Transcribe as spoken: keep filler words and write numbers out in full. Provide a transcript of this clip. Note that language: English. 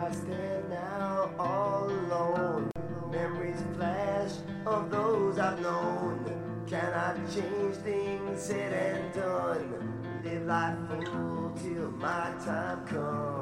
I stand now all alone. Memories flash of those I've known. Cannot change things said and done. Live life full till my time comes.